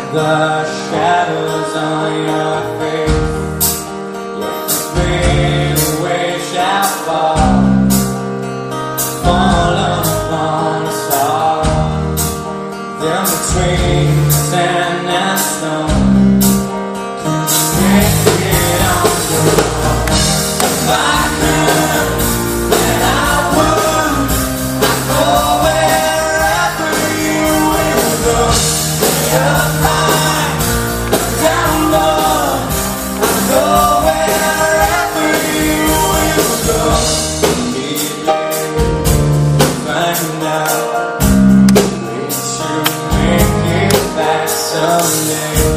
The shadows on your face, yet the great away shall fall upon us all. Then between sand and stone, make it on the road. If I could, then I would. I'd go wherever you will go. Up high, down low, I'll go wherever you will go. Find out, we should make it back someday.